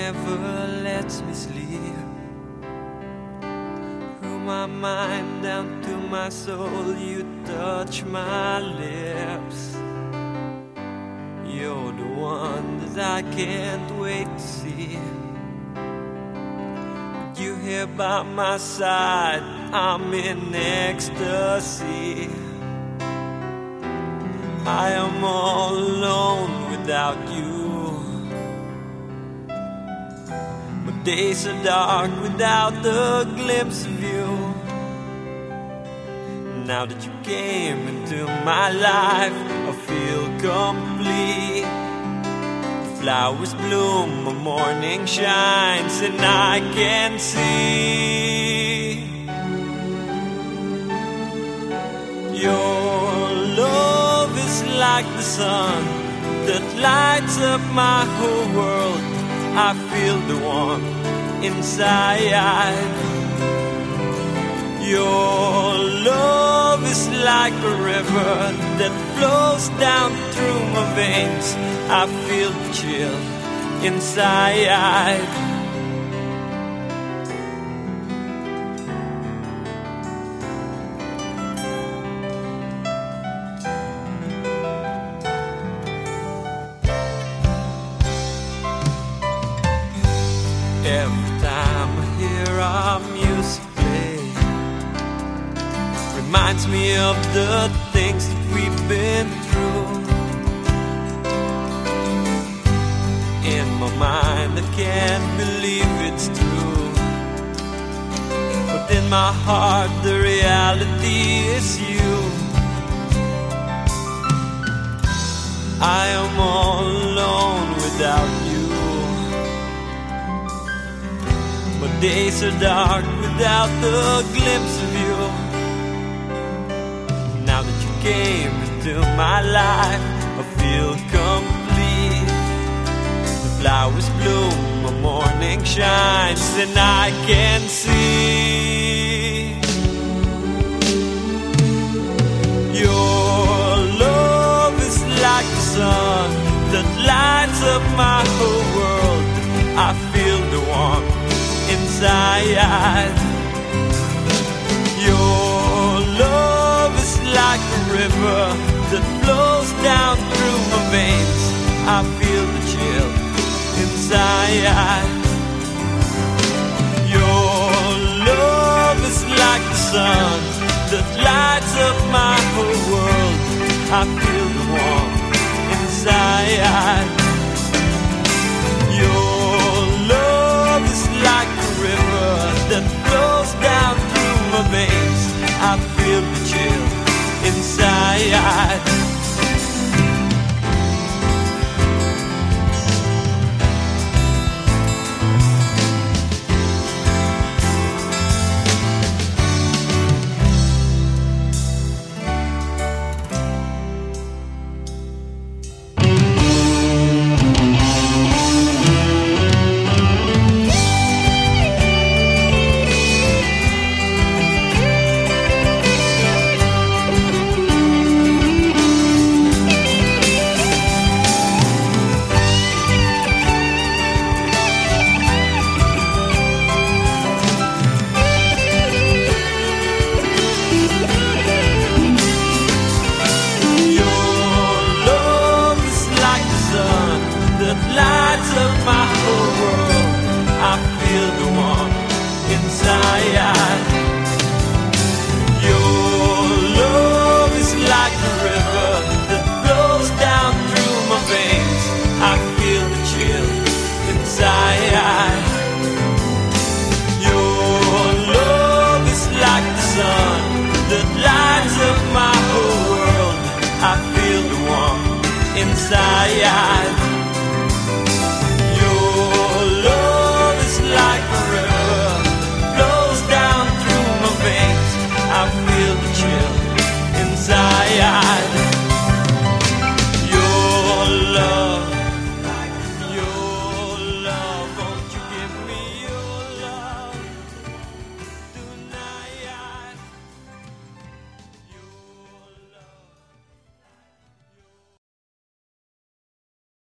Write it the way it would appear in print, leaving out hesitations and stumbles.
never lets me sleep. Through my mind down to my soul, you touch my lips. You're the one that I can't wait to see. With you here by my side, I'm in ecstasy. I am all alone without you. My days are dark without the glimpse of you. Now that you came into my life, I feel complete. The flowers bloom, the morning shines, and I can see your love is like the sun that lights up my whole world. I feel the warmth inside. Your love is like a river that flows down through my veins. I feel the chill inside. Every time I hear our music play, reminds me of the things that we've been through. In my mind I can't believe it's true, but in my heart the reality is you. I am all alone without you. My days are dark without the glimpse of you. Now that you came into my life, I feel complete. The flowers bloom, the morning shines, and I can see your love is like the sun that lights up my whole world. I feel the warmth inside. Your love is like a river that flows down through my veins. I feel the chill inside. Your love is like the sun that lights up my whole world. I feel the warmth inside.